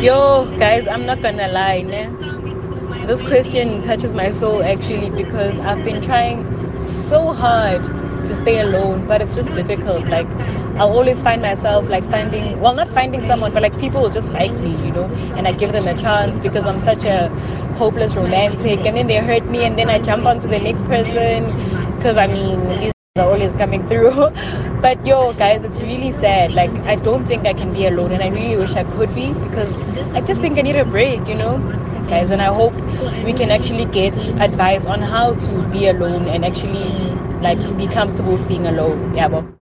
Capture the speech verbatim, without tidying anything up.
Yo, guys, I'm not gonna lie, ne? This question touches my soul actually because I've been trying so hard to stay alone, but it's just difficult. Like, I'll always find myself like finding, well, not finding someone, but like people will just like me, you know, and I give them a chance because I'm such a hopeless romantic, and then they hurt me, and then I jump onto the next person because I mean, these are always coming through. But yo, guys, it's really sad. Like, I don't think I can be alone, and I really wish I could be because I just think I need a break, you know, guys. And I hope we can actually get advice on how to be alone and actually like be comfortable with being alone. Yeah, well.